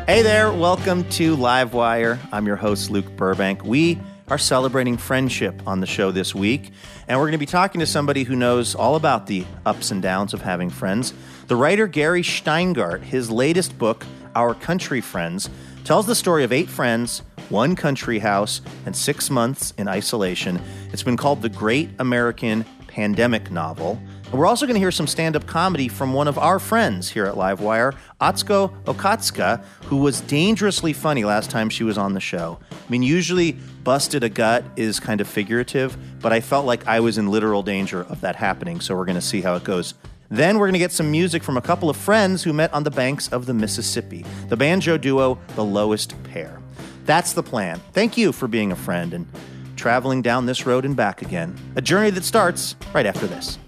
Hey there, welcome to Livewire. I'm your host, Luke Burbank. We are celebrating friendship on the show this week, and we're going to be talking to somebody who knows all about the ups and downs of having friends. The writer Gary Shteyngart, his latest book, Our Country Friends, tells the story of 8 friends, 1 country house, and 6 months in isolation. It's been called the Great American Pandemic Novel. And we're also going to hear some stand-up comedy from one of our friends here at Livewire, Atsuko Okatsuka, who was dangerously funny last time she was on the show. I mean, usually busted a gut is kind of figurative, but I felt like I was in literal danger of that happening, so we're going to see how it goes. Then we're going to get some music from a couple of friends who met on the banks of the Mississippi, the banjo duo, The Lowest Pair. That's the plan. Thank you for being a friend and traveling down this road and back again. A journey that starts right after this.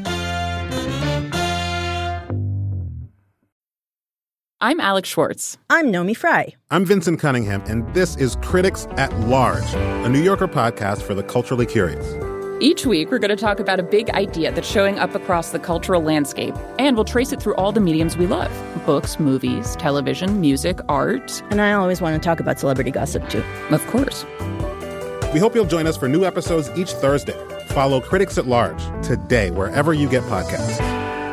I'm Alex Schwartz. I'm Nomi Fry. I'm Vincent Cunningham, and this is Critics at Large, a New Yorker podcast for the culturally curious. Each week, we're going to talk about a big idea that's showing up across the cultural landscape, and we'll trace it through all the mediums we love. Books, movies, television, music, art. And I always want to talk about celebrity gossip, too. Of course. We hope you'll join us for new episodes each Thursday. Follow Critics at Large today, wherever you get podcasts.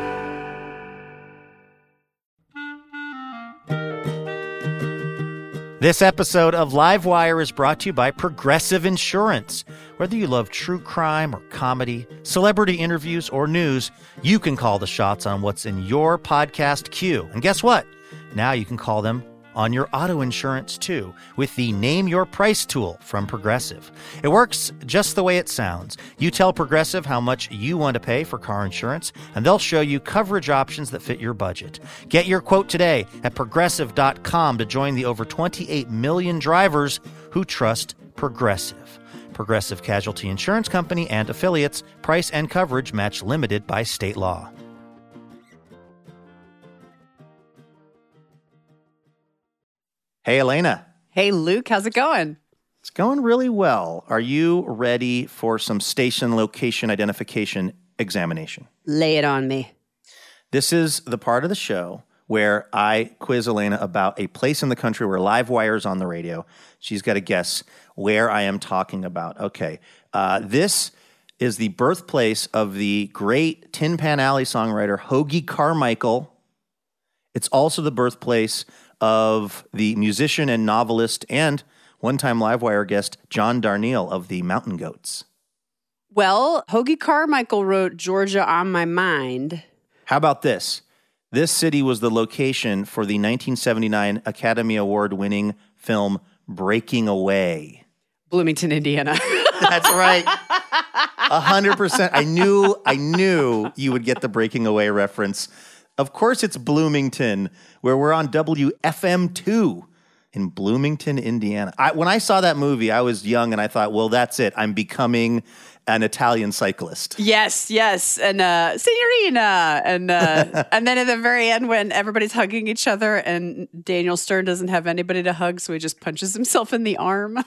This episode of Livewire is brought to you by Progressive Insurance. Whether you love true crime or comedy, celebrity interviews or news, you can call the shots on what's in your podcast queue. And guess what? Now you can call them on your auto insurance too with the Name Your Price tool from Progressive. It works just the way it sounds. You tell Progressive how much you want to pay for car insurance, and they'll show you coverage options that fit your budget. Get your quote today at Progressive.com to join the over 28 million drivers who trust Progressive. Progressive Casualty Insurance Company and affiliates. Price and coverage match limited by state law. Hey, Elena. Hey, Luke. How's it going? It's going really well. Are you ready for some station location identification examination? Lay it on me. This is the part of the show where I quiz Elena about a place in the country where Livewire's on the radio. She's got to guess where I am talking about. Okay. This is the birthplace of the great Tin Pan Alley songwriter Hoagy Carmichael. It's also the birthplace of the musician and novelist and one-time Livewire guest John Darnielle of the Mountain Goats. Well, Hoagy Carmichael wrote Georgia on My Mind. How about this? This city was the location for the 1979 Academy Award-winning film Breaking Away. Bloomington, Indiana. That's right. 100%. I knew you would get the Breaking Away reference. Of course it's Bloomington, where we're on WFM2 in Bloomington, Indiana. When I saw that movie, I was young and I thought, well, that's it. I'm becoming an Italian cyclist. Yes. And Signorina. And then at the very end when everybody's hugging each other and Daniel Stern doesn't have anybody to hug, so he just punches himself in the arm.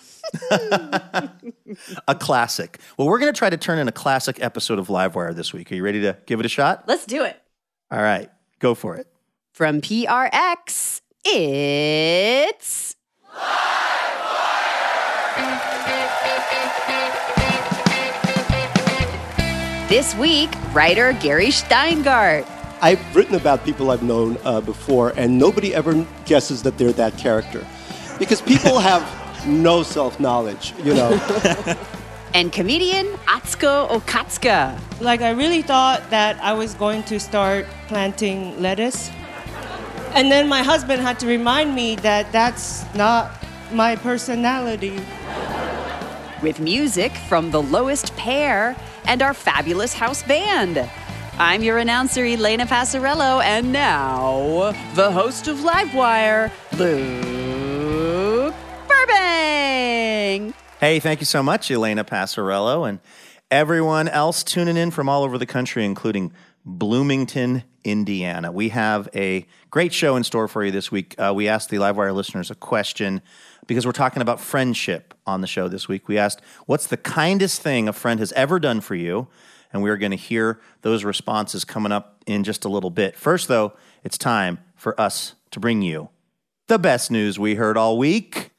A classic. Well, we're going to try to turn in a classic episode of Livewire this week. Are you ready to give it a shot? Let's do it. All right. Go for it. From PRX, it's This week, writer Gary Shteyngart. I've written about people I've known before, and nobody ever guesses that they're that character. Because people have no self-knowledge, you know. And comedian Atsuko Okatsuka. I really thought that I was going to start planting lettuce. And then my husband had to remind me that that's not my personality. With music from The Lowest Pair and our fabulous house band. I'm your announcer, Elena Passarello, and now, the host of Livewire, Luke Burbank. Hey, thank you so much, Elena Passarello, and everyone else tuning in from all over the country, including Bloomington, Indiana. We have a great show in store for you this week. We asked the Livewire listeners a question because we're talking about friendship on the show this week. We asked, what's the kindest thing a friend has ever done for you? And we are going to hear those responses coming up in just a little bit. First, though, it's time for us to bring you the best news we heard all week.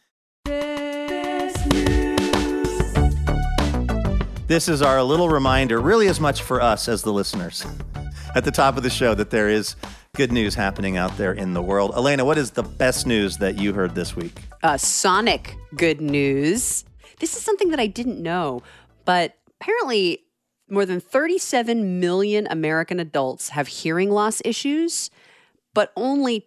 This is our little reminder, really as much for us as the listeners, at the top of the show that there is good news happening out there in the world. Elena, what is the best news that you heard this week? Sonic good news. This is something that I didn't know, but apparently more than 37 million American adults have hearing loss issues, but only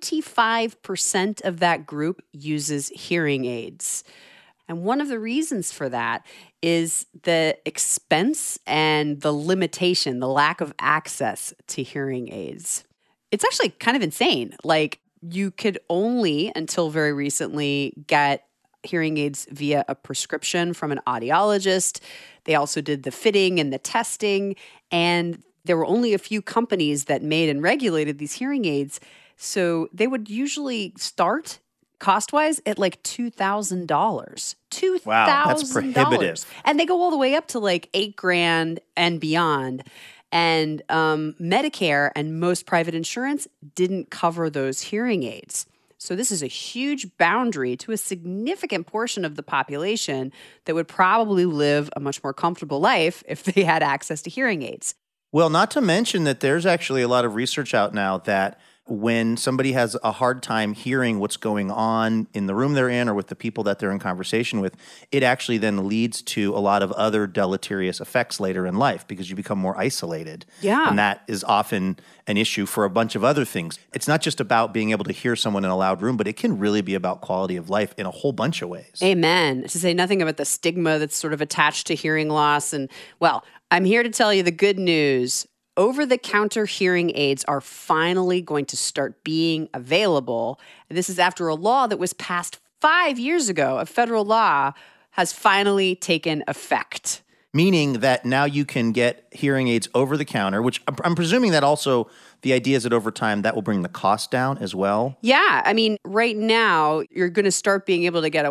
25% of that group uses hearing aids. And one of the reasons for that is the expense and the limitation, the lack of access to hearing aids. It's actually kind of insane. Like, you could only, until very recently, get hearing aids via a prescription from an audiologist. They also did the fitting and the testing, and there were only a few companies that made and regulated these hearing aids. So they would usually start cost-wise at like $2,000. $2,000. Wow, that's prohibitive. And they go all the way up to like $8,000 and beyond. And Medicare and most private insurance didn't cover those hearing aids. So this is a huge boundary to a significant portion of the population that would probably live a much more comfortable life if they had access to hearing aids. Well, not to mention that there's actually a lot of research out now that when somebody has a hard time hearing what's going on in the room they're in or with the people that they're in conversation with, it actually then leads to a lot of other deleterious effects later in life because you become more isolated. Yeah. And that is often an issue for a bunch of other things. It's not just about being able to hear someone in a loud room, but it can really be about quality of life in a whole bunch of ways. Amen. To say nothing about the stigma that's sort of attached to hearing loss. And, well, I'm here to tell you the good news. Over-the-counter hearing aids are finally going to start being available. This is after a law that was passed 5 years ago. A federal law has finally taken effect. Meaning that now you can get hearing aids over the counter, which I'm presuming that also the idea is that over time that will bring the cost down as well. Yeah. I mean, right now you're going to start being able to get a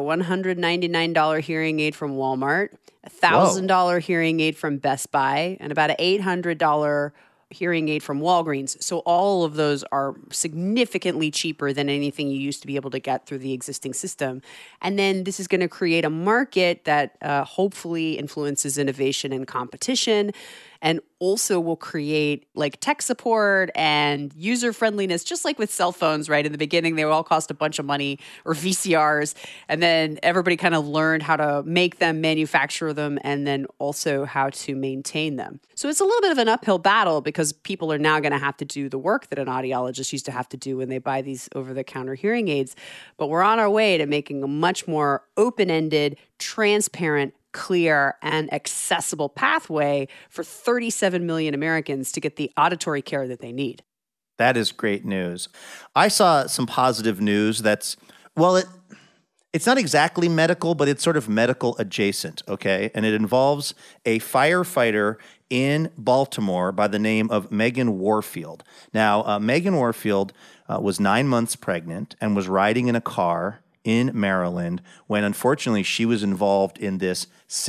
$199 hearing aid from Walmart, a $1,000 hearing aid from Best Buy, and about an $800 hearing aid from Walgreens. So all of those are significantly cheaper than anything you used to be able to get through the existing system. And then this is going to create a market that hopefully influences innovation and competition, and also will create like tech support and user friendliness, just like with cell phones, right? In the beginning, they would all cost a bunch of money, or VCRs. And then everybody kind of learned how to make them, manufacture them, and then also how to maintain them. So it's a little bit of an uphill battle because people are now going to have to do the work that an audiologist used to have to do when they buy these over-the-counter hearing aids. But we're on our way to making a much more open-ended, transparent, clear, and accessible pathway for 37 million Americans to get the auditory care that they need. That is great news. I saw some positive news that's, well, it's not exactly medical, but it's sort of medical adjacent, okay? And it involves a firefighter in Baltimore by the name of Megan Warfield. Now, Megan Warfield was 9 months pregnant and was riding in a car in Maryland when, unfortunately, she was involved in this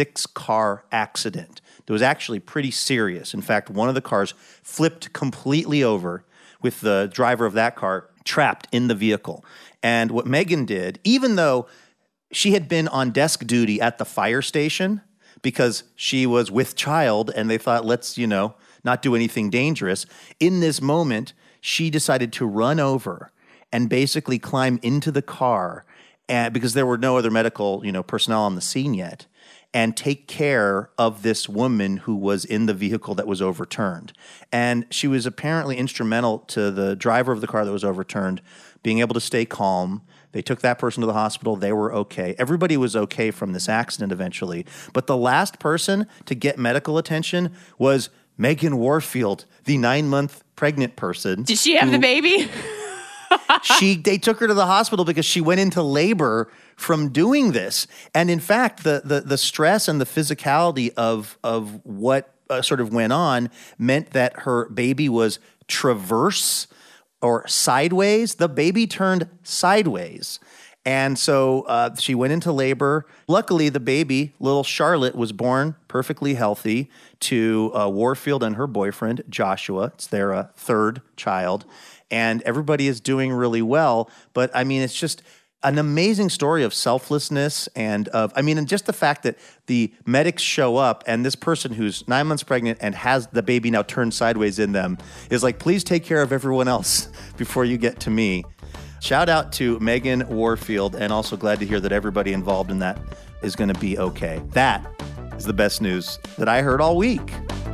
6-car accident that was actually pretty serious. In fact, one of the cars flipped completely over with the driver of that car trapped in the vehicle. And what Megan did, even though she had been on desk duty at the fire station because she was with child and they thought, let's, not do anything dangerous, in this moment, she decided to run over and basically climb into the car, and because there were no other medical, personnel on the scene yet, and take care of this woman who was in the vehicle that was overturned. And she was apparently instrumental to the driver of the car that was overturned being able to stay calm. They took that person to the hospital. They were okay. Everybody was okay from this accident eventually. But the last person to get medical attention was Megan Warfield, the 9-month pregnant person. Did she have the baby? They took her to the hospital because she went into labor from doing this. And in fact, the stress and the physicality of what sort of went on meant that her baby was transverse or sideways. The baby turned sideways. And so she went into labor. Luckily, the baby, little Charlotte, was born perfectly healthy to Warfield and her boyfriend, Joshua. It's their third child. and everybody is doing really well. But I mean, it's just an amazing story of selflessness and just the fact that the medics show up and this person who's 9 months pregnant and has the baby now turned sideways in them is like, please take care of everyone else before you get to me. Shout out to Megan Warfield, and also glad to hear that everybody involved in that is going to be okay. That is the best news that I heard all week.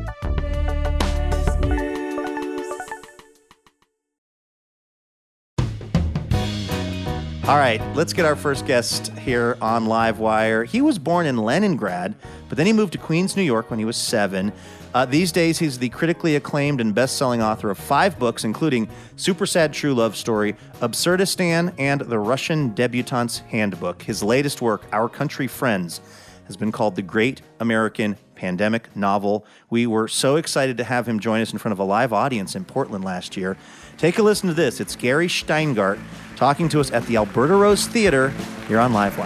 All right, let's get our first guest here on Livewire. He was born in Leningrad, but then he moved to Queens, New York when he was 7. These days, he's the critically acclaimed and best-selling author of 5 books, including Super Sad True Love Story, Absurdistan, and The Russian Debutante's Handbook. His latest work, Our Country Friends, has been called The Great American Pandemic Novel. We were so excited to have him join us in front of a live audience in Portland last year. Take a listen to this. It's Gary Shteyngart talking to us at the Alberta Rose Theater here on Livewire.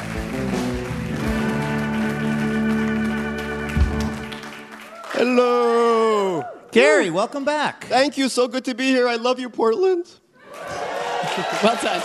Hello. Gary, welcome back. Thank you. So good to be here. I love you, Portland. Well done.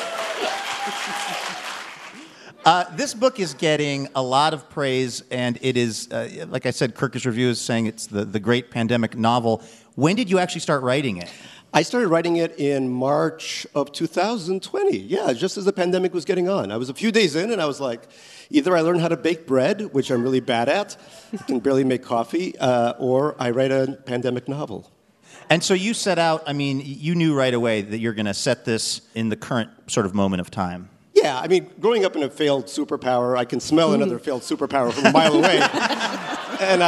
This book is getting a lot of praise, and it is, like I said, Kirkus Review is saying it's the great pandemic novel. When did you actually start writing it? I started writing it in March of 2020. Yeah, just as the pandemic was getting on. I was a few days in, and I was like, either I learn how to bake bread, which I'm really bad at, can barely make coffee, or I write a pandemic novel. And so you set out, I mean, you knew right away that you're going to set this in the current sort of moment of time. Yeah, I mean, growing up in a failed superpower, I can smell another failed superpower from a mile away. And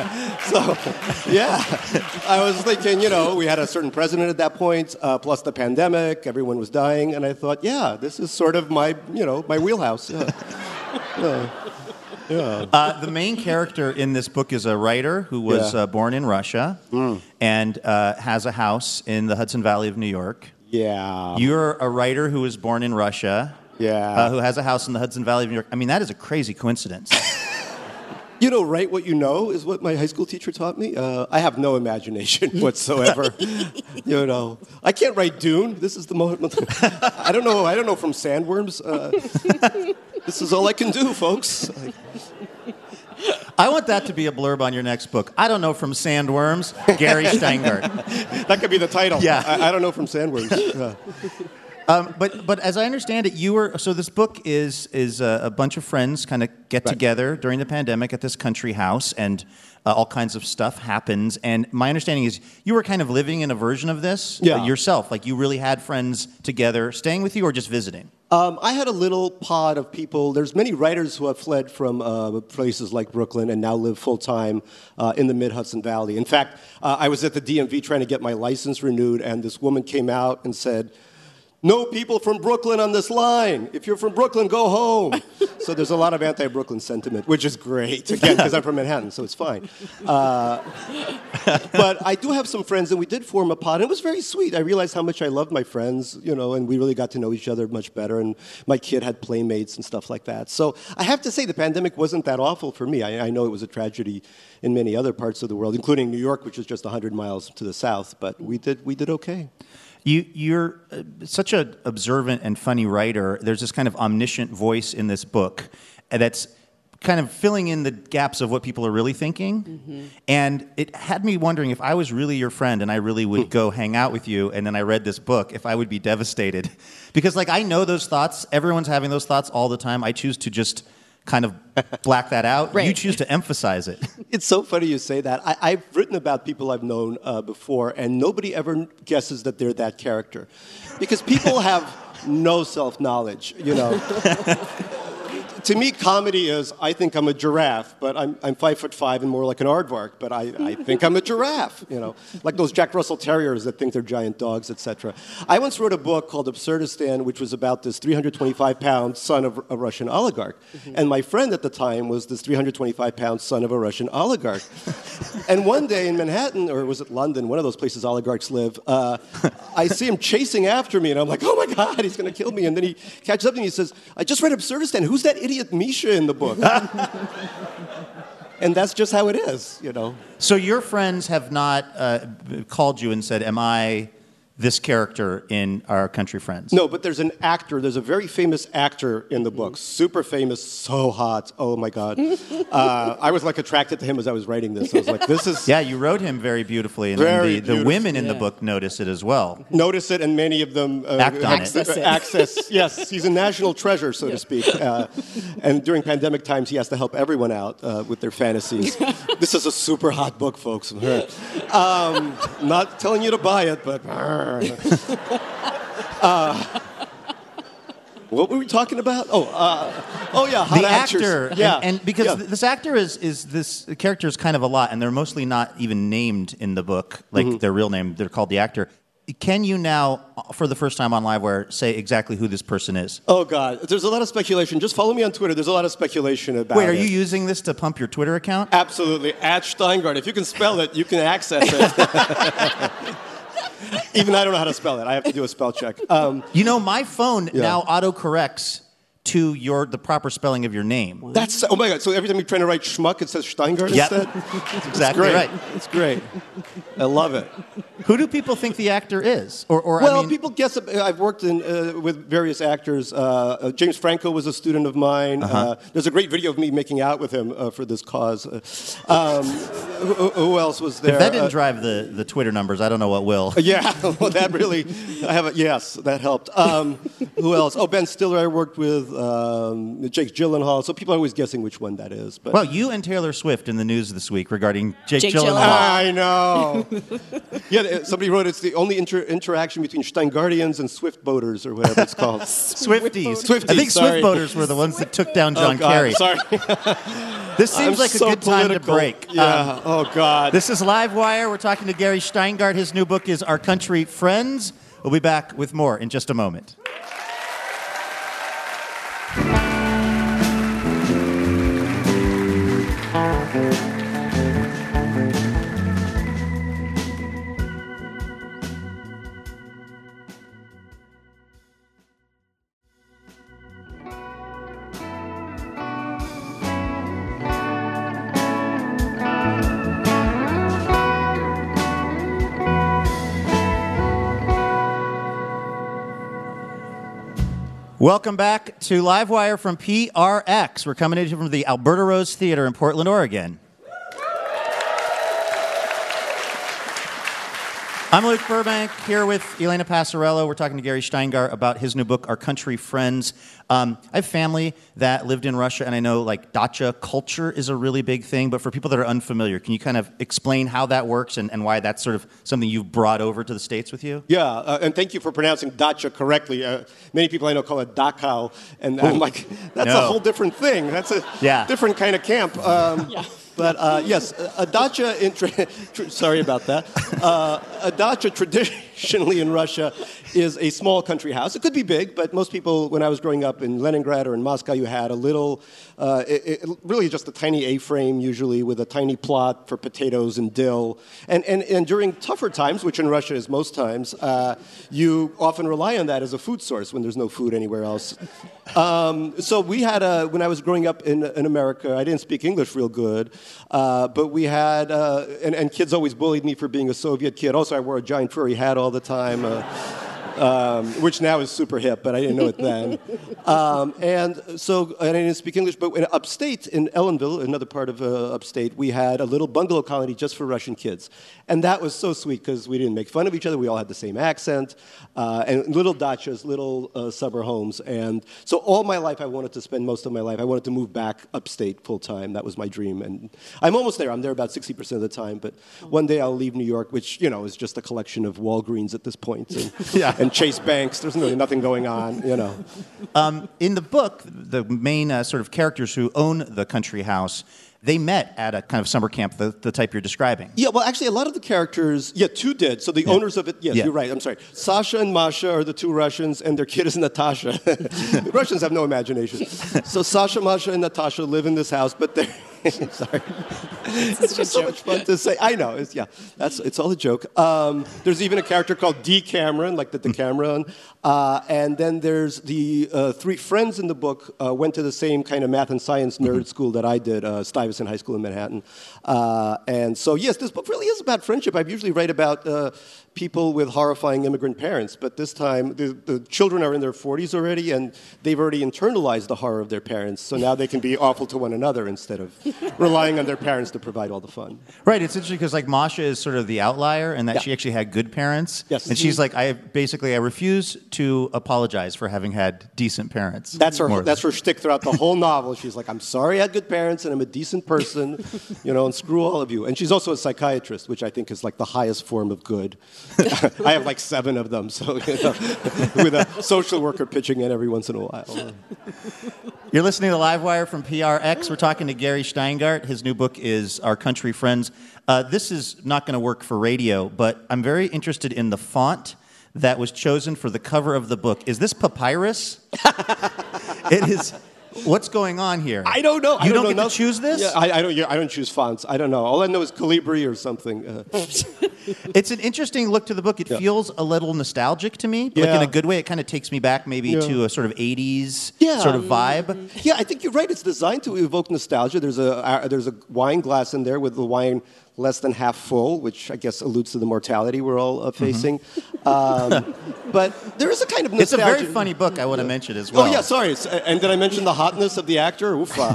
I was thinking, we had a certain president at that point, plus the pandemic, everyone was dying, and I thought, yeah, this is sort of my, my wheelhouse. Yeah. The main character in this book is a writer who was born in Russia and has a house in the Hudson Valley of New York. Yeah. You're a writer who was born in Russia. Yeah. Who has a house in the Hudson Valley of New York. I mean, that is a crazy coincidence. Write what you know is what my high school teacher taught me. I have no imagination whatsoever. I can't write Dune. This is the moment. I don't know from sandworms. This is all I can do, folks. I want that to be a blurb on your next book. I don't know from sandworms, Gary Shteyngart. That could be the title. Yeah. I don't know from sandworms. But as I understand it, so this book is a bunch of friends kind of get together during the pandemic at this country house, and all kinds of stuff happens. And my understanding is you were kind of living in a version of this yourself. Like you really had friends together staying with you or just visiting? I had a little pod of people. There's many writers who have fled from places like Brooklyn and now live full-time in the mid-Hudson Valley. In fact, I was at the DMV trying to get my license renewed, and this woman came out and said, "No people from Brooklyn on this line. If you're from Brooklyn, go home." So there's a lot of anti-Brooklyn sentiment, which is great, again, because I'm from Manhattan, so it's fine. But I do have some friends, and we did form a pod, and it was very sweet. I realized how much I loved my friends, and we really got to know each other much better, and my kid had playmates and stuff like that. So I have to say the pandemic wasn't that awful for me. I know it was a tragedy in many other parts of the world, including New York, which is just 100 miles to the south, but we did okay. You're such an observant and funny writer. There's this kind of omniscient voice in this book that's kind of filling in the gaps of what people are really thinking. Mm-hmm. And it had me wondering if I was really your friend and I really would go hang out with you and then I read this book, if I would be devastated. Because I know those thoughts. Everyone's having those thoughts all the time. I choose to just kind of black that out. Right. You choose to emphasize it. It's so funny you say that. I've written about people I've known before, and nobody ever guesses that they're that character. Because people have no self-knowledge, To me, comedy is, I think I'm a giraffe, but I'm 5'5" and more like an aardvark, but I think I'm a giraffe, like those Jack Russell Terriers that think they're giant dogs, etc. I once wrote a book called Absurdistan, which was about this 325-pound son of a Russian oligarch. Mm-hmm. And my friend at the time was this 325-pound son of a Russian oligarch. And one day in Manhattan, or was it London, one of those places oligarchs live, I see him chasing after me, and I'm like, oh my God, he's going to kill me. And then he catches up and he says, I just read Absurdistan. Who's that idiot Misha in the book? And that's just how it is, So your friends have not called you and said, am I this character in Our Country Friends. No, but there's an actor. There's a very famous actor in the book. Super famous, so hot. Oh, my God. I was, like, attracted to him as I was writing this. I was like, this is... Yeah, you wrote him very beautifully. And Very the women in the book notice it as well. Notice it, and many of them... access. Yes, he's a national treasure, so to speak. And during pandemic times, he has to help everyone out with their fantasies. This is a super hot book, folks. Not telling you to buy it, but... what were we talking about? Yeah, hot The actors. actor, Yeah, and because this actor is this character is kind of a lot, and they're mostly not even named in the book, like their real name. They're called the actor. Can you now, for the first time on Livewire, say exactly who this person is? Oh, God. There's a lot of speculation. Just follow me on Twitter. There's a lot of speculation about it. Wait, are you using this to pump your Twitter account? Absolutely. @Steingart. If you can spell it, you can access it. Even I don't know how to spell it. I have to do a spell check. My phone now autocorrects to the proper spelling of your name. That's oh my God! So every time you're trying to write schmuck, it says Steingart instead. That's exactly right. It's great. I love it. Who do people think the actor is? People guess. I've worked with various actors. James Franco was a student of mine. There's a great video of me making out with him for this cause. Who else was there? If that didn't drive the Twitter numbers, I don't know what will. Yeah, well, that really. Yes, that helped. Who else? Oh, Ben Stiller I worked with. Jake Gyllenhaal. So people are always guessing which one that is. But. Well, you and Taylor Swift in the news this week regarding Jake Gyllenhaal. I know. Yeah, somebody wrote it's the only interaction between Steingartians and Swift boaters, or whatever it's called. Swifties. Swifties. I think sorry. Swift boaters were the ones that took down John Kerry. Sorry. This seems like a good time to break. Yeah. Oh, God. This is Livewire. We're talking to Gary Shteyngardt. His new book is Our Country Friends. We'll be back with more in just a moment. Welcome back to Livewire from PRX. We're coming at you from the Alberta Rose Theater in Portland, Oregon. I'm Luke Burbank here with Elena Passarello. We're talking to Gary Shteyngardt about his new book, Our Country Friends. I have family that lived in Russia, and I know like dacha culture is a really big thing, but for people that are unfamiliar, can you kind of explain how that works and why that's sort of something you've brought over to the States with you? Yeah, and thank you for pronouncing dacha correctly. Many people I know call it Dachau, and I'm like, that's a whole different thing. That's a different kind of camp. But yes, a dacha, sorry about that. A dacha traditionally in Russia is a small country house. It could be big, but most people, when I was growing up in Leningrad or in Moscow, you had a little, really just a tiny A-frame usually with a tiny plot for potatoes and dill. And during tougher times, which in Russia is most times, you often rely on that as a food source when there's no food anywhere else. So we had, when I was growing up in America, I didn't speak English real good, but we had, and kids always bullied me for being a Soviet kid. Also, I wore a giant furry hat all the time. Which now is super hip, but I didn't know it then. And I didn't speak English, but in upstate, in Ellenville, another part of upstate, we had a little bungalow colony just for Russian kids. And that was so sweet because we didn't make fun of each other. We all had the same accent. And little dachas, little summer homes. And so all my life, I wanted to spend most of my life, I wanted to move back upstate full time. That was my dream. And I'm almost there. I'm there about 60% of the time. But one day I'll leave New York, which, is just a collection of Walgreens at this point. And Chase Banks. There's really nothing going on, In the book, the main sort of characters who own the country house, they met at a kind of summer camp, the type you're describing. Yeah, well, actually, a lot of the characters, two did. So the owners of it, you're right. I'm sorry. Sasha and Masha are the two Russians, and their kid is Natasha. The Russians have no imagination. So Sasha, Masha, and Natasha live in this house, but they're... Sorry. It's just so much fun to say. I know. It's all a joke. There's even a character called D. Cameron, like the Decameron. And then there's the three friends in the book went to the same kind of math and science nerd school that I did, Stuyvesant High School in Manhattan. And so, yes, this book really is about friendship. I usually write about people with horrifying immigrant parents, but this time the children are in their 40s already, and they've already internalized the horror of their parents, so now they can be awful to one another instead of relying on their parents to provide all the fun. Right, it's interesting because like Masha is sort of the outlier in that she actually had good parents. Yes. And she's like, I refuse to apologize for having had decent parents. That's her shtick throughout the whole novel. She's like, I'm sorry I had good parents and I'm a decent person, and screw all of you. And she's also a psychiatrist, which I think is like the highest form of good. I have like 7 of them, so with a social worker pitching in every once in a while. You're listening to Livewire from PRX. We're talking to Gary Shteyngardt. His new book is Our Country Friends. This is not going to work for radio, but I'm very interested in the font that was chosen for the cover of the book. Is this papyrus? It is. What's going on here? I don't know. You don't get to choose this? Yeah, I don't choose fonts. I don't know. All I know is Calibri or something. It's an interesting look to the book. It feels a little nostalgic to me, like in a good way. It kind of takes me back maybe to a sort of 80s sort of vibe. Yeah, I think you're right. It's designed to evoke nostalgia. There's a wine glass in there with the wine less than half full, which I guess alludes to the mortality we're all facing. But there is a kind of nostalgia. It's a very funny book, I want to mention as well. Oh, yeah, sorry. And did I mention the hotness of the actor? Oofa.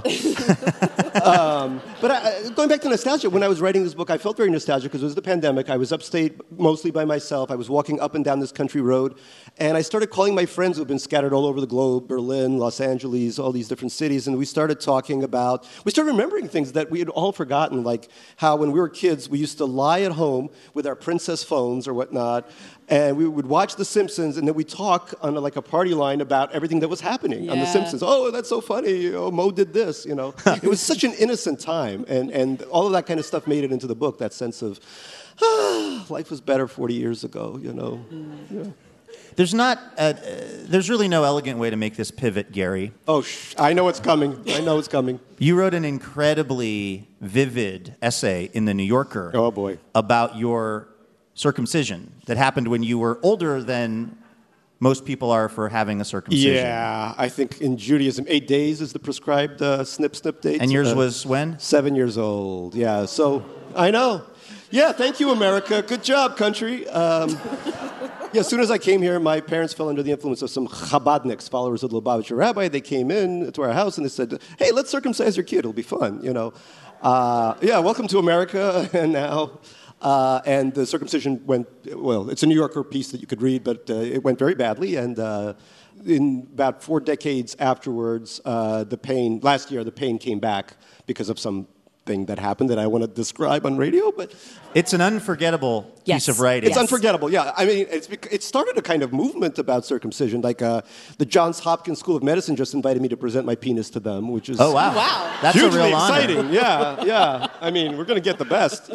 But going back to nostalgia, when I was writing this book, I felt very nostalgic because it was the pandemic. I was upstate mostly by myself. I was walking up and down this country road, and I started calling my friends who've been scattered all over the globe, Berlin, Los Angeles, all these different cities, and we started remembering things that we had all forgotten, like how when we were kids, we used to lie at home with our princess phones or whatnot, and we would watch The Simpsons, and then we'd talk on a party line about everything that was happening on The Simpsons. Oh, that's so funny. Mo did this. It was such an innocent time, and all of that kind of stuff made it into the book. That sense of life was better 40 years ago. Yeah. There's really no elegant way to make this pivot, Gary. Oh, I know it's coming. You wrote an incredibly vivid essay in The New Yorker. Oh, boy. About your circumcision that happened when you were older than most people are for having a circumcision. Yeah, I think in Judaism, 8 days is the prescribed snip date. And yours was when? 7 years old, yeah. So, I know. Yeah, thank you, America. Good job, country. As soon as I came here, my parents fell under the influence of some Chabadniks, followers of the Lubavitcher rabbi. They came in to our house and they said, hey, let's circumcise your kid. It'll be fun, welcome to America. And now, and the circumcision went, it's a New Yorker piece that you could read, but it went very badly. And in about 4 decades afterwards, last year, the pain came back because of some thing that happened that I want to describe on radio, but it's an unforgettable piece of writing. It's unforgettable, yeah. I mean, it started a kind of movement about circumcision. Like the Johns Hopkins School of Medicine just invited me to present my penis to them, which is that's hugely a real exciting. honor. Yeah. I mean, we're going to get the best,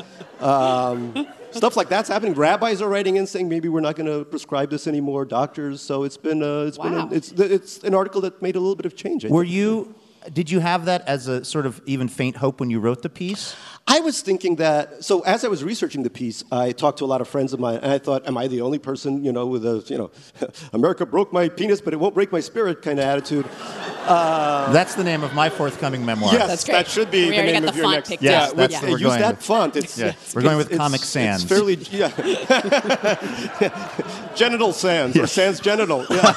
Stuff like that's happening. Rabbis are writing in saying maybe we're not going to prescribe this anymore. Doctors. So it's an article that made a little bit of change. Did you have that as a sort of even faint hope when you wrote the piece? I was thinking that, so as I was researching the piece, I talked to a lot of friends of mine, and I thought, am I the only person, with a, America broke my penis, but it won't break my spirit kind of attitude. That's the name of my forthcoming memoir. Yes, that's great. That should be the name of your next. Yes, that's what we're use going that with. font. We're going with Comic Sans. It's fairly, Genital Sans, or Sans Genital. Yeah.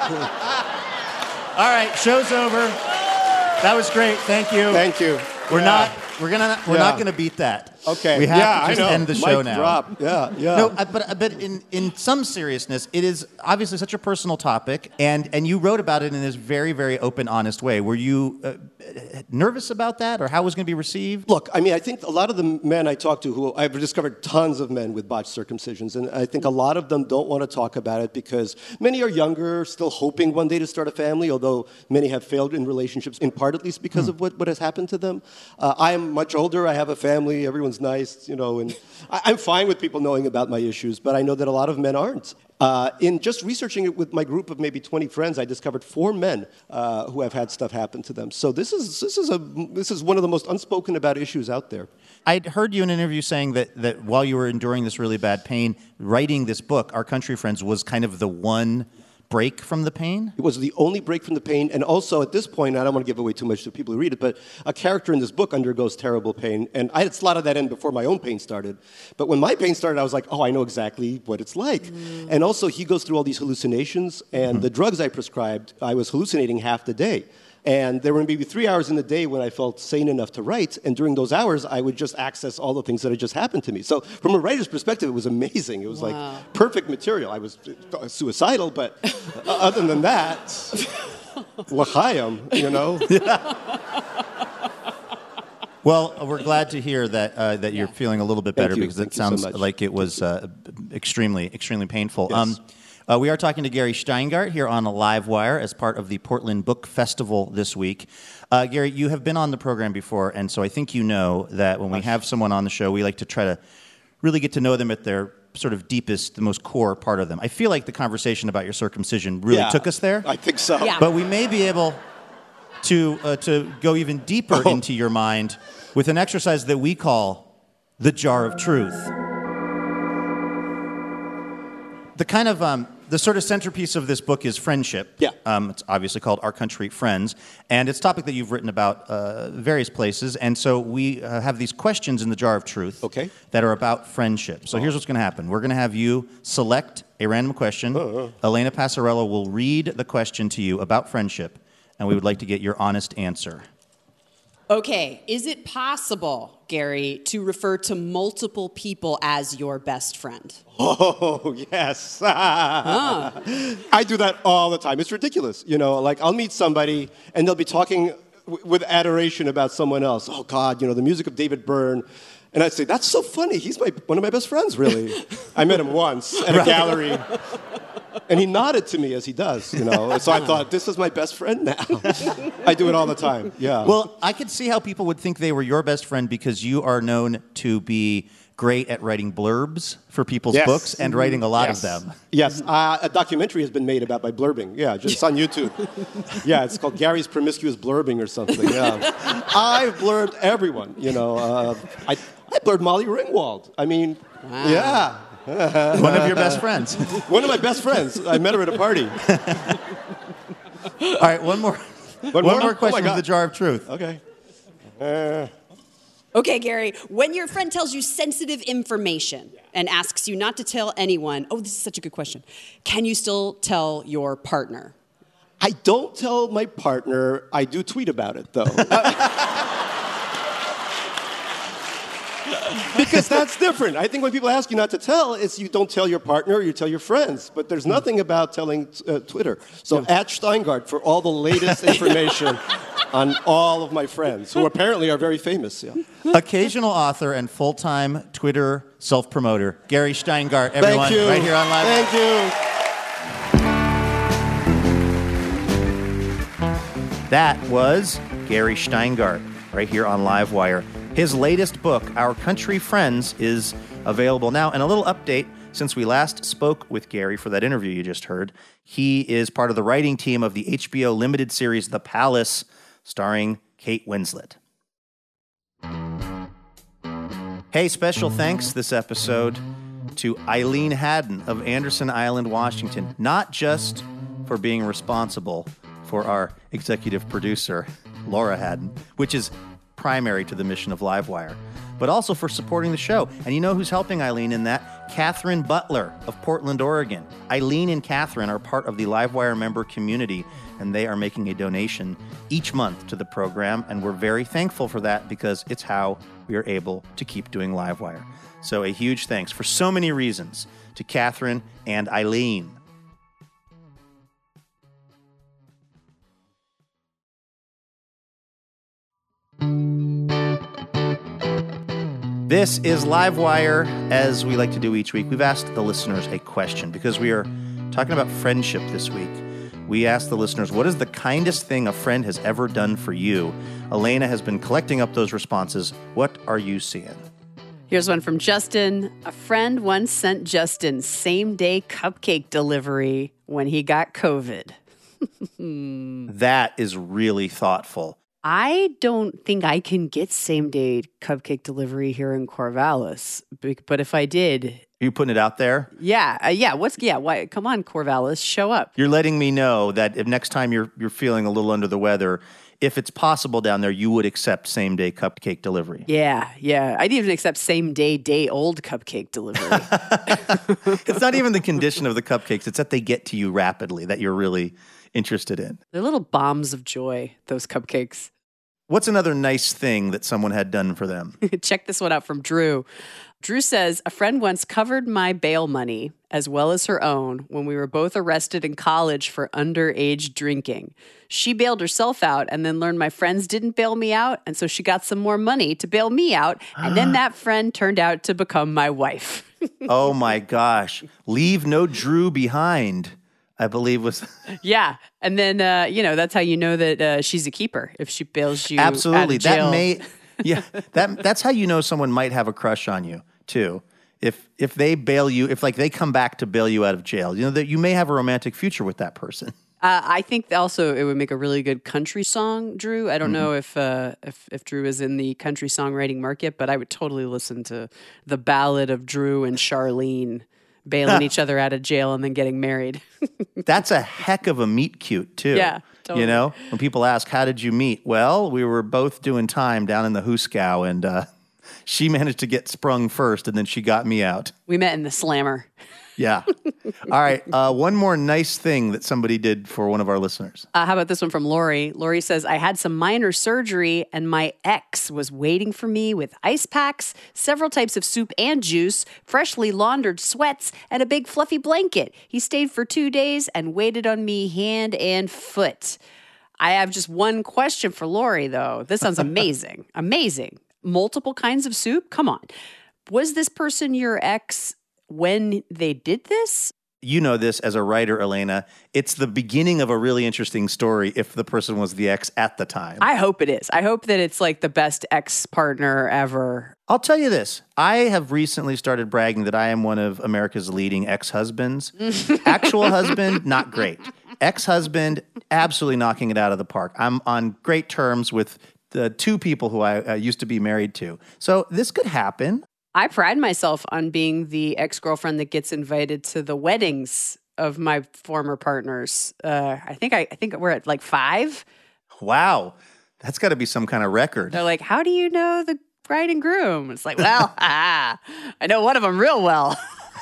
All right, show's over. That was great. Thank you. Thank you. We're not gonna beat that. Okay. We have to just end the show now. Drop. Yeah. No, but in some seriousness, it is obviously such a personal topic, and you wrote about it in this very, very open, honest way. Were you nervous about that, or how it was going to be received? Look, I mean, I think a lot of the men I talk to, who I've discovered tons of men with botched circumcisions, and I think a lot of them don't want to talk about it because many are younger, still hoping one day to start a family, although many have failed in relationships, in part at least because of what has happened to them. I am much older. I have a family. Everyone's everyone's nice, and I'm fine with people knowing about my issues, but I know that a lot of men aren't. In just researching it with my group of maybe 20 friends, I discovered 4 men who have had stuff happen to them. So this is one of the most unspoken about issues out there. I'd heard you in an interview saying that while you were enduring this really bad pain, writing this book, Our Country Friends, was kind of the one break from the pain? It was the only break from the pain, and also at this point, I don't want to give away too much to people who read it, but a character in this book undergoes terrible pain, and I had slotted that in before my own pain started. But when my pain started, I was like, oh, I know exactly what it's like. And also, he goes through all these hallucinations, and the drugs I prescribed, I was hallucinating half the day. And there were maybe 3 hours in the day when I felt sane enough to write, and during those hours, I would just access all the things that had just happened to me. So from a writer's perspective, it was amazing. It was like perfect material. I was suicidal, but other than that, l'chaim, Well, we're glad to hear that you're feeling a little bit better, because it sounds so like it was extremely, extremely painful. Yes. We are talking to Gary Shteyngart here on Livewire as part of the Portland Book Festival this week. Gary, you have been on the program before, and so I think you know that when we have someone on the show, we like to try to really get to know them at their sort of deepest, the most core part of them. I feel like the conversation about your circumcision really took us there. I think so. Yeah. But we may be able to go even deeper into your mind with an exercise that we call the Jar of Truth. The kind of the sort of centerpiece of this book is friendship. Yeah. It's obviously called Our Country Friends, and it's a topic that you've written about various places. And so we have these questions in the Jar of Truth that are about friendship. So here's what's going to happen. We're going to have you select a random question. Elena Passarello will read the question to you about friendship, and we would like to get your honest answer. Okay, is it possible, Gary, to refer to multiple people as your best friend? Oh, yes. I do that all the time. It's ridiculous. Like I'll meet somebody and they'll be talking with adoration about someone else. Oh, God, the music of David Byrne. And I'd say, that's so funny. He's one of my best friends, really. I met him once at a gallery. And he nodded to me as he does, So I thought, this is my best friend now. I do it all the time, yeah. Well, I could see how people would think they were your best friend because you are known to be great at writing blurbs for people's books and writing a lot of them. Yes, a documentary has been made about my blurbing. Yeah, just on YouTube. Yeah, it's called Gary's Promiscuous Blurbing or something. Yeah, I've blurbed everyone. I blurbed Molly Ringwald. I mean, yeah. One of your best friends. One of my best friends. I met her at a party. All right, one more question from the Jar of Truth. Okay. Okay, Gary, when your friend tells you sensitive information and asks you not to tell anyone, this is such a good question, can you still tell your partner? I don't tell my partner. I do tweet about it, though. Because that's different. I think when people ask you not to tell, it's you don't tell your partner, or you tell your friends. But there's nothing about telling Twitter. So at Shteyngart for all the latest information on all of my friends, who apparently are very famous. Yeah. Occasional author and full-time Twitter self-promoter, Gary Shteyngart, everyone, Thank you. right here on Live. Thank you. That was Gary Shteyngart, right here on Livewire. His latest book, Our Country Friends, is available now. And a little update, since we last spoke with Gary for that interview you just heard, he is part of the writing team of the HBO limited series The Palace, starring Kate Winslet. Hey, special thanks this episode to Eileen Haddon of Anderson Island, Washington, not just for being responsible for our executive producer, Laura Haddon, which is primary to the mission of Livewire, but also for supporting the show. And you know who's helping Eileen in that? Catherine Butler of Portland, Oregon. Eileen and Catherine are part of the Livewire member community, and they are making a donation each month to the program, and we're very thankful for that because it's how we are able to keep doing Livewire. So a huge thanks for so many reasons to Catherine and Eileen. This is Livewire. As we like to do each week, we've asked the listeners a question because we are talking about friendship this week. We asked the listeners, what is the kindest thing a friend has ever done for you? Elena has been collecting up those responses. What are you seeing? Here's one from Justin. A friend once sent Justin same-day cupcake delivery when he got COVID. That is really thoughtful. I don't think I can get same-day cupcake delivery here in Corvallis, but if I did... Are you putting it out there? Yeah. Why? Come on, Corvallis, show up. You're letting me know that if next time you're feeling a little under the weather, if it's possible down there, you would accept same-day cupcake delivery. Yeah. I'd even accept same-day, day-old cupcake delivery. It's not even the condition of the cupcakes. It's that they get to you rapidly that you're really interested in. They're little bombs of joy, those cupcakes. What's another nice thing that someone had done for them? Check this one out from Drew. Drew says, a friend once covered my bail money, as well as her own, when we were both arrested in college for underage drinking. She bailed herself out and then learned my friends didn't bail me out, and so she got some more money to bail me out, and then that friend turned out to become my wife. Oh my gosh. Leave no Drew behind, I believe was... Yeah, and then, that's how you know that she's a keeper, if she bails you Absolutely. out of jail. That may... Yeah, that's how you know someone might have a crush on you, too. If they bail you, if they come back to bail you out of jail, that you may have a romantic future with that person. I think also it would make a really good country song, Drew. I don't know if Drew is in the country songwriting market, but I would totally listen to the ballad of Drew and Charlene bailing each other out of jail and then getting married. That's a heck of a meet cute, too. Yeah. Totally. When people ask, how did you meet? Well, we were both doing time down in the Hooskow, and she managed to get sprung first, and then she got me out. We met in the Slammer. Yeah. All right. One more nice thing that somebody did for one of our listeners. How about this one from Lori? Lori says, I had some minor surgery, and my ex was waiting for me with ice packs, several types of soup and juice, freshly laundered sweats, and a big fluffy blanket. He stayed for 2 days and waited on me hand and foot. I have just one question for Lori, though. This sounds amazing. Amazing. Multiple kinds of soup? Come on. Was this person your ex when they did this? You know this as a writer, Elena. It's the beginning of a really interesting story if the person was the ex at the time. I hope it is. I hope that it's like the best ex-partner ever. I'll tell you this. I have recently started bragging that I am one of America's leading ex-husbands. Actual husband, not great. Ex-husband, absolutely knocking it out of the park. I'm on great terms with the two people who I used to be married to. So this could happen. I pride myself on being the ex-girlfriend that gets invited to the weddings of my former partners. I think we're at 5. Wow. That's got to be some kind of record. They're like, how do you know the bride and groom? It's like, well, I know one of them real well.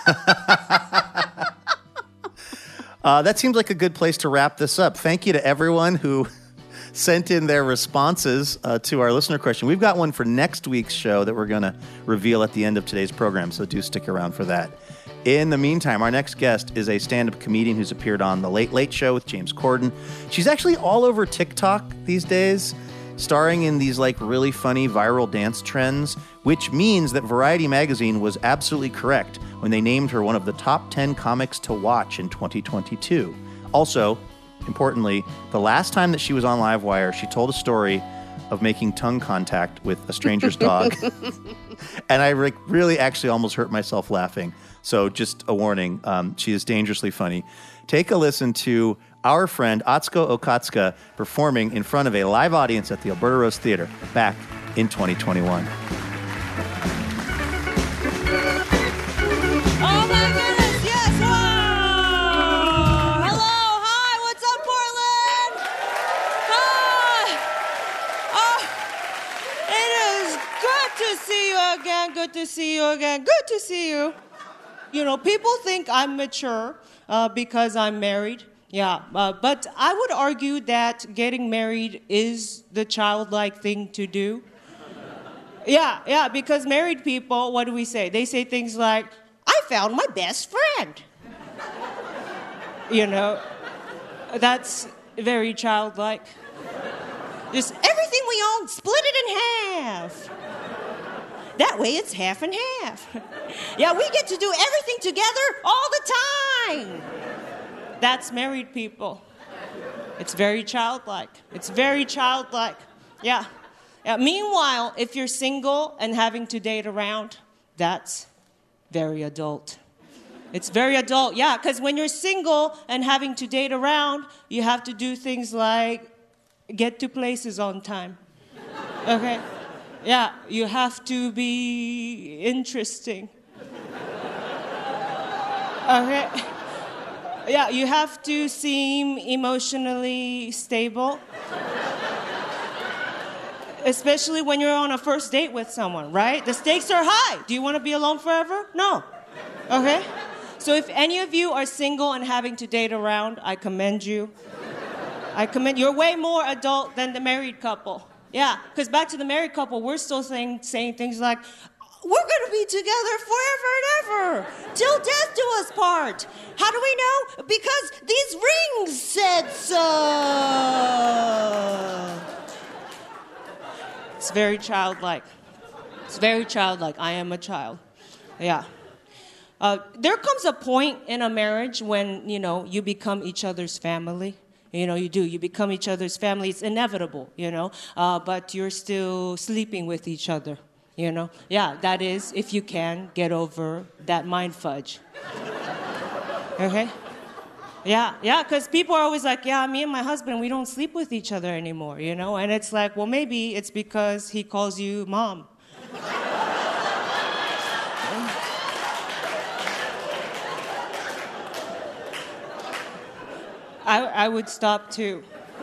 That seems like a good place to wrap this up. Thank you to everyone who sent in their responses to our listener question. We've got one for next week's show that we're going to reveal at the end of today's program, so do stick around for that. In the meantime, our next guest is a stand-up comedian who's appeared on The Late Late Show with James Corden. She's actually all over TikTok these days, starring in these really funny viral dance trends, which means that Variety magazine was absolutely correct when they named her one of the top 10 comics to watch in 2022. Also, importantly, the last time that she was on Livewire, she told a story of making tongue contact with a stranger's dog. And I really actually almost hurt myself laughing. So just a warning, she is dangerously funny. Take a listen to our friend Atsuko Okatsuka performing in front of a live audience at the Alberta Rose Theater back in 2021. Oh my goodness, yes! Whoa! Hello, hi, what's up, Portland? Hi! Oh, it is good to see you again, good to see you again, good to see you. People think I'm mature because I'm married. Yeah, but I would argue that getting married is the childlike thing to do. Yeah, because married people, what do we say? They say things like, I found my best friend. That's very childlike. Just everything we own, split it in half. That way it's half and half. Yeah, we get to do everything together all the time. That's married people. It's very childlike. It's very childlike. Yeah. Meanwhile, if you're single and having to date around, that's very adult. It's very adult, yeah, because when you're single and having to date around, you have to do things like get to places on time. Okay? Yeah, you have to be interesting. Okay? Yeah, you have to seem emotionally stable. Especially when you're on a first date with someone, right? The stakes are high. Do you want to be alone forever? No. Okay? So if any of you are single and having to date around, I commend you. You're way more adult than the married couple. Yeah, because back to the married couple, we're still saying things like, we're going to be together forever and ever, till death do us part. How do we know? Because these rings said so. It's very childlike. It's very childlike. I am a child. Yeah. There comes a point in a marriage when, you become each other's family. You do. You become each other's family. It's inevitable, but you're still sleeping with each other, Yeah, that is, if you can get over that mind fudge. Okay? Yeah, because people are always like, yeah, me and my husband, we don't sleep with each other anymore, And it's like, well, maybe it's because he calls you mom. I would stop too.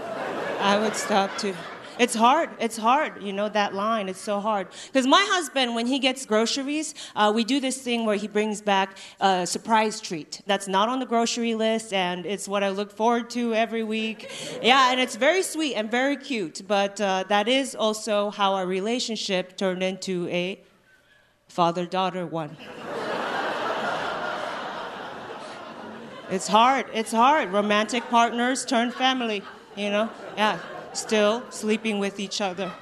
It's hard, that line, it's so hard. Because my husband, when he gets groceries, we do this thing where he brings back a surprise treat that's not on the grocery list, and it's what I look forward to every week. Yeah, and it's very sweet and very cute, but that is also how our relationship turned into a father-daughter one. It's hard. Romantic partners turn family, Yeah, still sleeping with each other.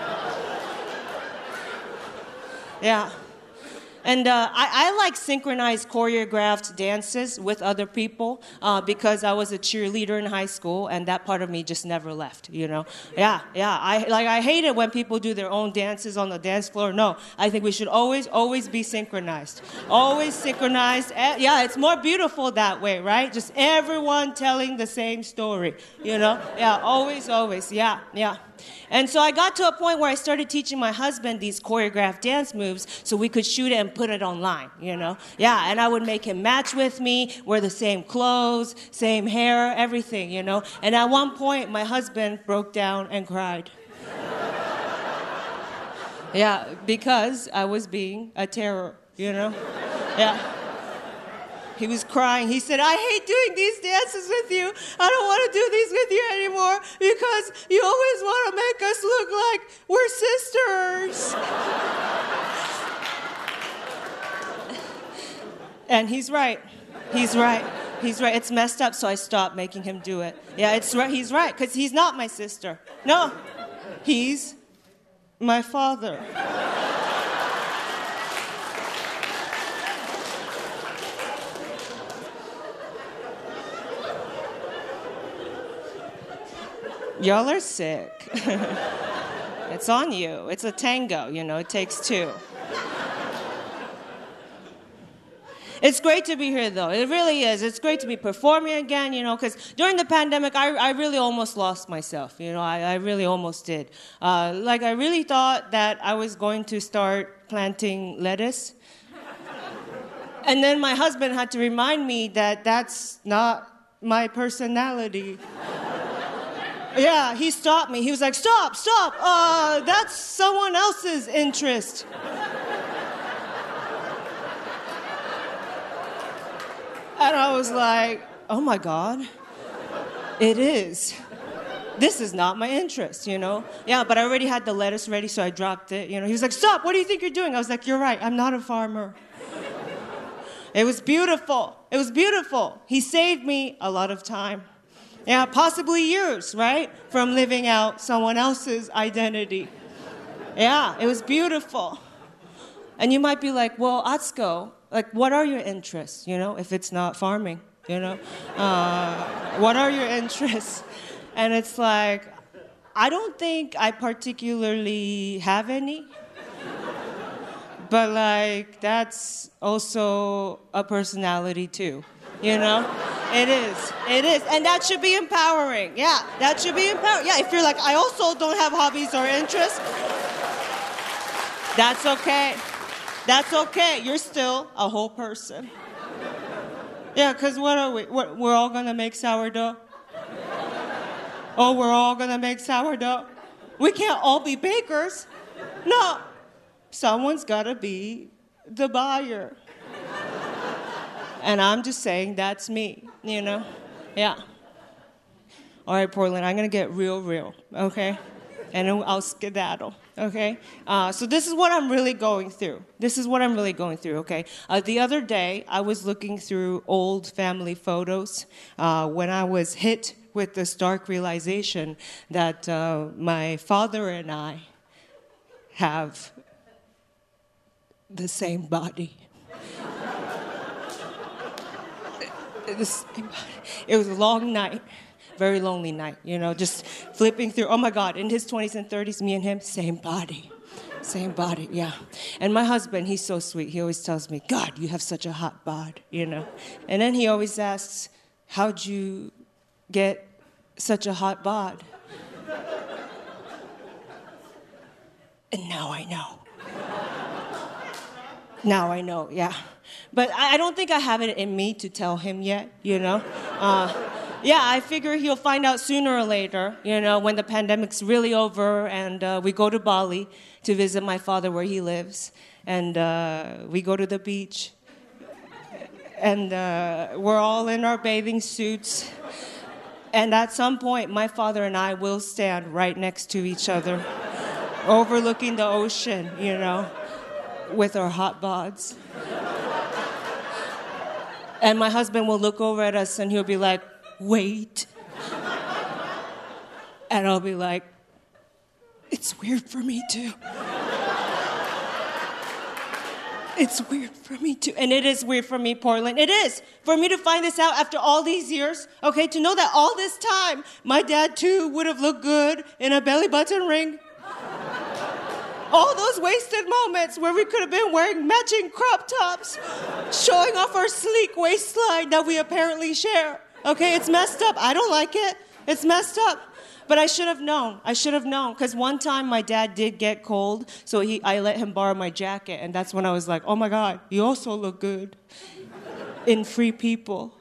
Yeah. And I like synchronized choreographed dances with other people because I was a cheerleader in high school, and that part of me just never left, Yeah. I hate it when people do their own dances on the dance floor. No, I think we should always be synchronized. Always synchronized. Yeah, it's more beautiful that way, right? Just everyone telling the same story, Yeah, always. Yeah. And so I got to a point where I started teaching my husband these choreographed dance moves so we could shoot it and put it online, Yeah, and I would make him match with me, wear the same clothes, same hair, everything, And at one point, my husband broke down and cried. Yeah, because I was being a terror, Yeah. He was crying. He said, I hate doing these dances with you. I don't want to do these with you anymore because you always want to make us look like we're sisters. And he's right. It's messed up, so I stopped making him do it. Yeah, it's right. He's right, because he's not my sister. No, he's my father. Y'all are sick. It's on you. It's a tango, it takes two. It's great to be here, though. It really is. It's great to be performing again, because during the pandemic, I really almost lost myself. I really almost did. I really thought that I was going to start planting lettuce. And then my husband had to remind me that that's not my personality. Yeah, he stopped me. He was like, stop. That's someone else's interest. And I was like, oh my God, it is. This is not my interest, Yeah, but I already had the lettuce ready, so I dropped it. He was like, stop, what do you think you're doing? I was like, you're right, I'm not a farmer. It was beautiful. He saved me a lot of time. Yeah, possibly years, right? From living out someone else's identity. Yeah, it was beautiful. And you might be like, well, Atsuko, what are your interests, if it's not farming, What are your interests? And it's like, I don't think I particularly have any. But, like, that's also a personality, too. You know? It is. It is. And that should be empowering. Yeah, that should be empowering. Yeah, if you're like, I also don't have hobbies or interests, that's okay. That's okay. You're still a whole person. Yeah, because what are we? We're all going to make sourdough? Oh, we're all going to make sourdough? We can't all be bakers. No. Someone's got to be the buyer. And I'm just saying that's me, you know? Yeah. All right, Portland, I'm going to get real, okay? And then I'll skedaddle, okay? So this is what I'm really going through. Okay? The other day, I was looking through old family photos when I was hit with this dark realization that my father and I have the same body. It was a long night, very lonely night, you know, just flipping through. Oh my God, in his 20s and 30s, me and him, same body, yeah. And my husband, he's so sweet. He always tells me, God, you have such a hot bod, you know. And then he always asks, how'd you get such a hot bod? And now I know. Now I know, yeah. But I don't think I have it in me to tell him yet, you know? Yeah, I figure he'll find out sooner or later, you know, when the pandemic's really over and we go to Bali to visit my father where he lives. And we go to the beach. And we're all in our bathing suits. And at some point, my father and I will stand right next to each other, overlooking the ocean, you know, with our hot bods. And my husband will look over at us and he'll be like, wait. And I'll be like, it's weird for me too. It's weird for me too. And it is weird for me, Portland. It is. For me to find this out after all these years, okay, to know that all this time, my dad too would have looked good in a belly button ring. All those wasted moments where we could have been wearing matching crop tops, showing off our sleek waistline that we apparently share. Okay, it's messed up. I don't like it. It's messed up. But I should have known. Because one time my dad did get cold, so I let him borrow my jacket, and that's when I was like, oh my God, you also look good in Free People.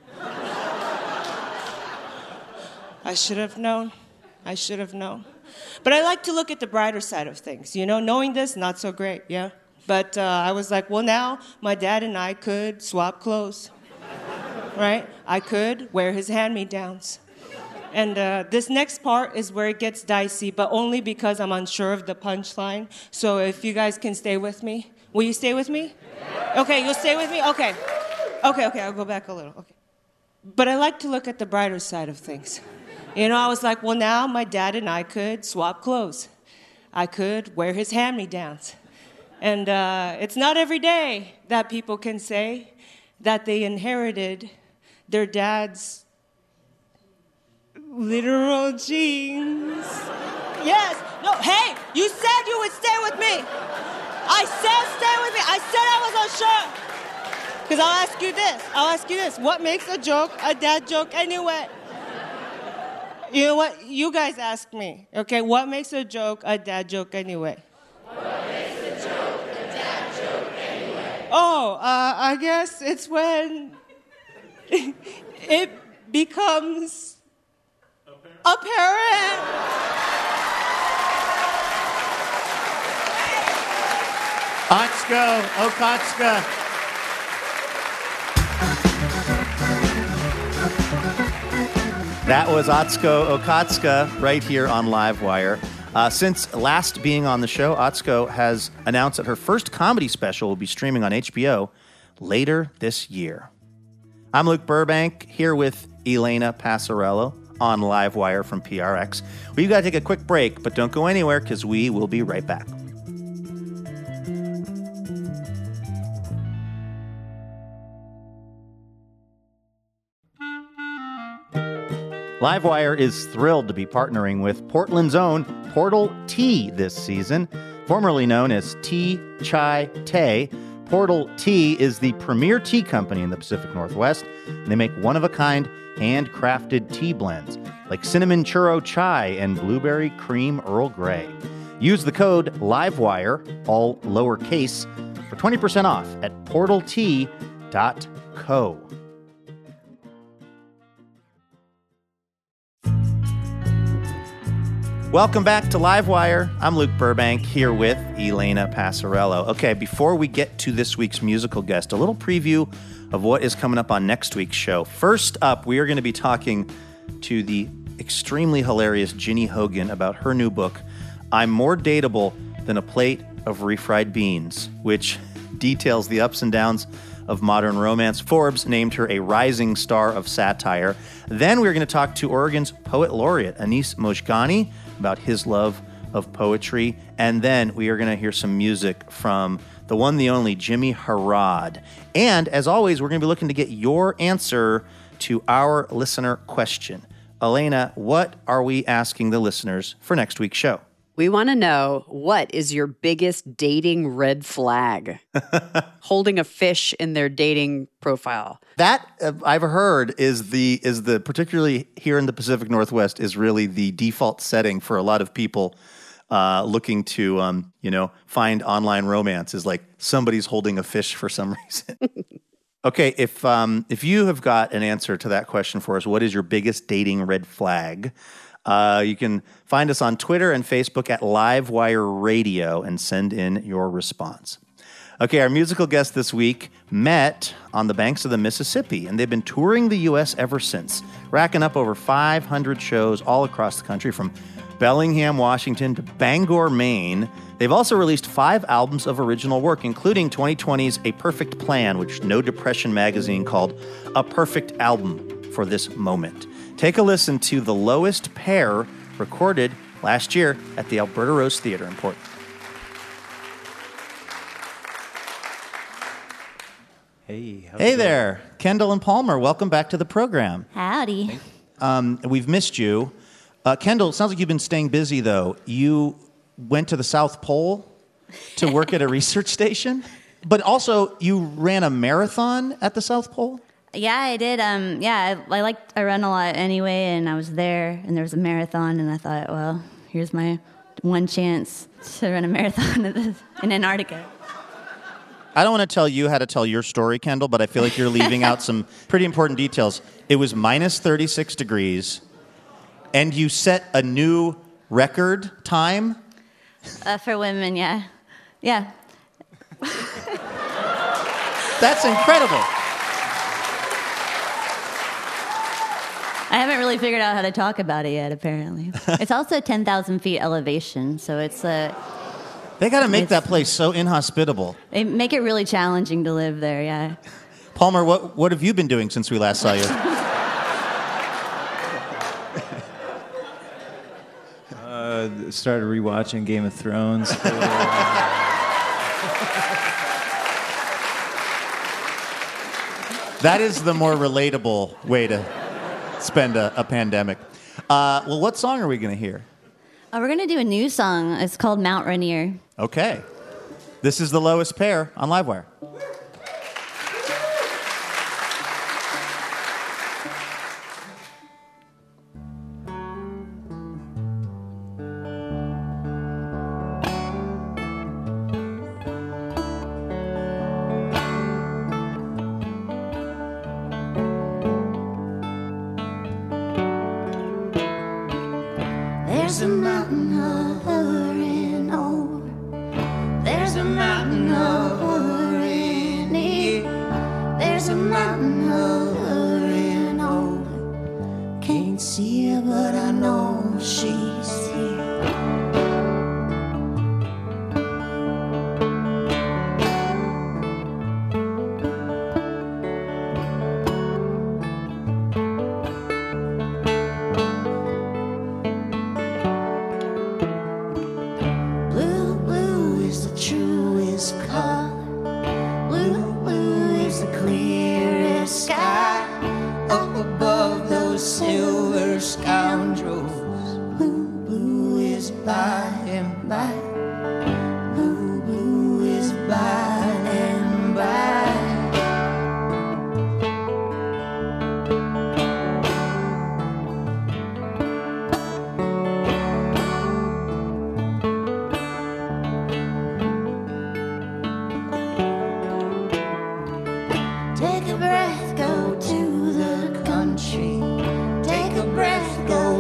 I should have known. But I like to look at the brighter side of things. You know, knowing this, not so great, yeah? But I was like, well, now my dad and I could swap clothes, right? I could wear his hand-me-downs. And this next part is where it gets dicey, but only because I'm unsure of the punchline. So if you guys can stay with me. Will you stay with me? Okay, you'll stay with me? Okay, I'll go back a little. Okay. But I like to look at the brighter side of things. You know, I was like, well, now my dad and I could swap clothes. I could wear his hand-me-downs. And it's not every day that people can say that they inherited their dad's literal jeans. Yes. No, hey, you said you would stay with me. I said stay with me. I said I was unsure. Because I'll ask you this. What makes a joke a dad joke anyway? You know what? You guys ask me, okay? What makes a joke a dad joke anyway? What makes a joke a dad joke anyway? Oh, I guess it's when it becomes apparent. Atsuko Okatsuka. That was Atsuko Okatsuka right here on Livewire. Since last being on the show, Atsuko has announced that her first comedy special will be streaming on HBO later this year. I'm Luke Burbank, here with Elena Passarello on Livewire from PRX. We've got to take a quick break, but don't go anywhere because we will be right back. Livewire is thrilled to be partnering with Portland's own Portal Tea this season. formerly known as Tea Chai Tay. Portal Tea is the premier tea company in the Pacific Northwest, and they make one-of-a-kind handcrafted tea blends like cinnamon churro chai and blueberry cream Earl Grey. Use the code LIVEWIRE, all lowercase, for 20% off at portaltea.co. Welcome back to Livewire. I'm Luke Burbank here with Elena Passarello. Okay, before we get to this week's musical guest, a little preview of what is coming up on next week's show. First up, we are going to be talking to the extremely hilarious Ginny Hogan about her new book, I'm More Dateable Than a Plate of Refried Beans, which details the ups and downs of modern romance. Forbes named her a rising star of satire. Then we're going to talk to Oregon's poet laureate, Anis Mojgani, about his love of poetry. And then we are going to hear some music from the one, the only Jimmy Harrod. And as always, we're going to be looking to get your answer to our listener question. Elena, what are we asking the listeners for next week's show? We want to know, what is your biggest dating red flag? Holding a fish in their dating profile. That, I've heard, is the particularly here in the Pacific Northwest, is really the default setting for a lot of people looking to, find online romance, is like somebody's holding a fish for some reason. Okay, if you have got an answer to that question for us, what is your biggest dating red flag? You can find us on Twitter and Facebook at Livewire Radio and send in your response. Okay, our musical guest this week met on the banks of the Mississippi, and they've been touring the U.S. ever since, racking up over 500 shows all across the country, from Bellingham, Washington to Bangor, Maine. They've also released 5 albums of original work, including 2020's A Perfect Plan, which No Depression magazine called a perfect album for this moment. Take a listen to The Lowest Pair, recorded last year at the Alberta Rose Theatre in Portland. Hey there, Kendall and Palmer. Welcome back to the program. Howdy. We've missed you. Kendall, it sounds like you've been staying busy, though. You went to the South Pole to work at a research station, but also you ran a marathon at the South Pole? Yeah, I did. I run a lot anyway, and I was there, and there was a marathon, and I thought, well, here's my one chance to run a marathon in Antarctica. I don't want to tell you how to tell your story, Kendall, but I feel like you're leaving out some pretty important details. It was minus 36 degrees, and you set a new record time? For women, yeah. Yeah. That's incredible. I haven't really figured out how to talk about it yet, apparently. It's also 10,000 feet elevation, so it's They got to make that place so inhospitable. They make it really challenging to live there, yeah. Palmer, what have you been doing since we last saw you? Started rewatching Game of Thrones. That is the more relatable way to spend a pandemic. Well, what song are we going to hear? We're going to do a new song. It's called Mount Rainier. Okay. This is The Lowest Pair on Livewire. There's a mountain hovering over. There's a mountain hovering near. There's a mountain hovering over. Can't see her, but I know she's here.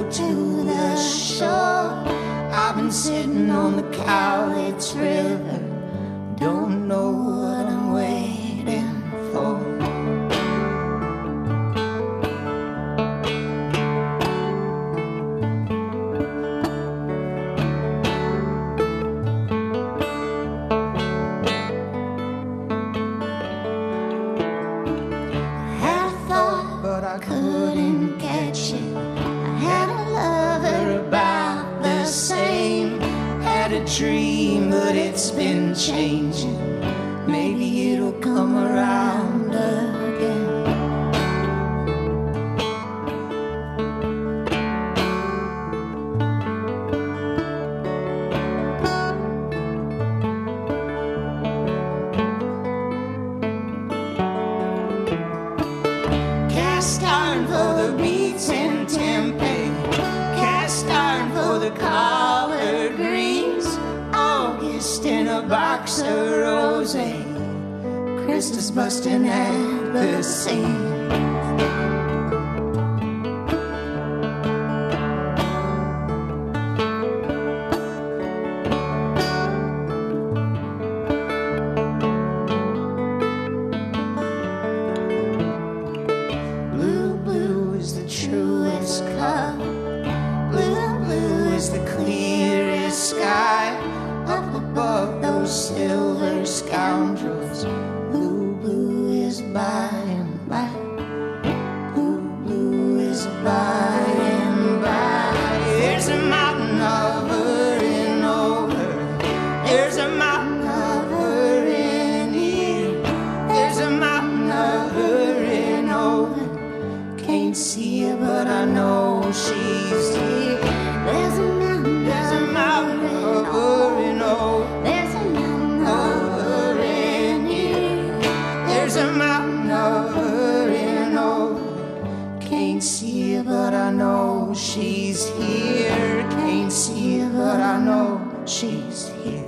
to the shore. I've been sitting on the Cowlitz River, don't know what I'm waiting for. Dream, but it's been changing. Maybe it'll come around again. Cast iron for the beats in Tempe, cast iron for the collard greens, August in a box of rosé, Christmas busting at the seams. Blue, blue is the truest color. Blue, blue is the clearest sky. Up above those silver scoundrels, blue, blue is by and by. Blue, blue is by and by. There's a mountain hovering over. There's a mountain hovering here. There's a mountain hovering over. Can't see her, but I know she's here. There's a mountain hovering over. There's a mountain hovering here. There's a mountain hovering over. Can't see her, but I know she's here. Can't see her, but I know she's here.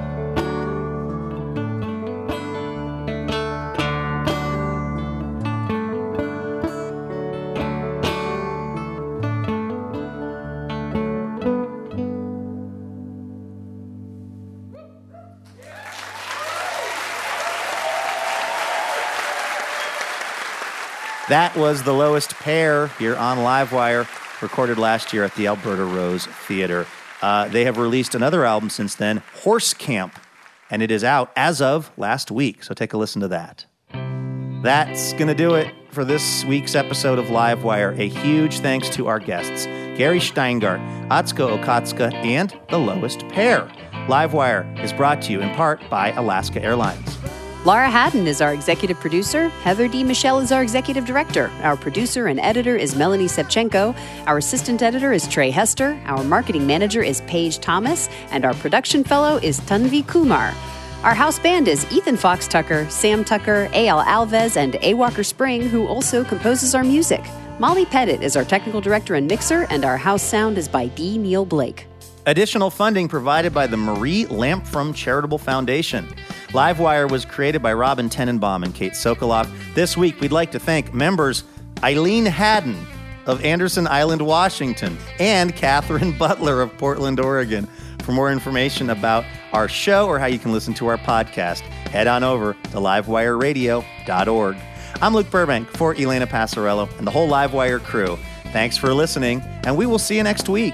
That was The Lowest Pair here on Livewire, recorded last year at the Alberta Rose Theatre. They have released another album since then, Horse Camp, and it is out as of last week, so take a listen to that. That's going to do it for this week's episode of Livewire. A huge thanks to our guests, Gary Steingart, Atsuko Okatsuka, and The Lowest Pair. Livewire is brought to you in part by Alaska Airlines. Laura Haddon is our executive producer. Heather D. Michelle is our executive director. Our producer and editor is Melanie Sevchenko. Our assistant editor is Trey Hester. Our marketing manager is Paige Thomas. And our production fellow is Tanvi Kumar. Our house band is Ethan Fox Tucker, Sam Tucker, A.L. Alves, and A. Walker Spring, who also composes our music. Molly Pettit is our technical director and mixer, and our house sound is by D. Neil Blake. Additional funding provided by the Marie Lampfrom Charitable Foundation. Livewire was created by Robin Tenenbaum and Kate Sokoloff. This week, we'd like to thank members Eileen Haddon of Anderson Island, Washington, and Catherine Butler of Portland, Oregon. For more information about our show or how you can listen to our podcast, head on over to livewireradio.org. I'm Luke Burbank for Elena Passarello and the whole Livewire crew. Thanks for listening, and we will see you next week.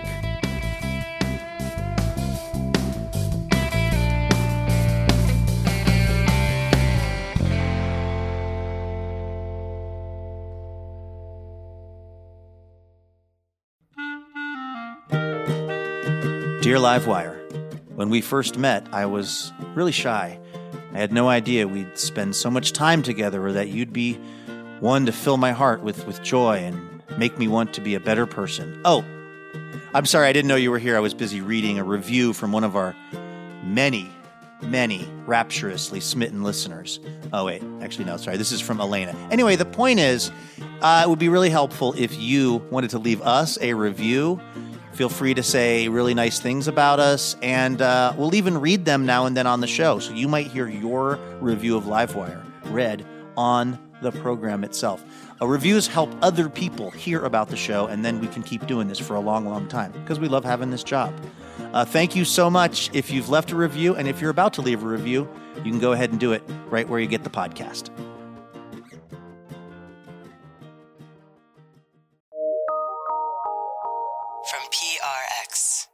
Dear Livewire, when we first met, I was really shy. I had no idea we'd spend so much time together or that you'd be one to fill my heart with joy and make me want to be a better person. Oh, I'm sorry, I didn't know you were here. I was busy reading a review from one of our many rapturously smitten listeners. Oh, wait, actually, no, sorry. This is from Elena. Anyway, the point is, it would be really helpful if you wanted to leave us a review. Feel free to say really nice things about us, and we'll even read them now and then on the show. So you might hear your review of Livewire read on the program itself. Reviews help other people hear about the show, and then we can keep doing this for a long, long time because we love having this job. Thank you so much if you've left a review, and if you're about to leave a review, you can go ahead and do it right where you get the podcast. From PRX.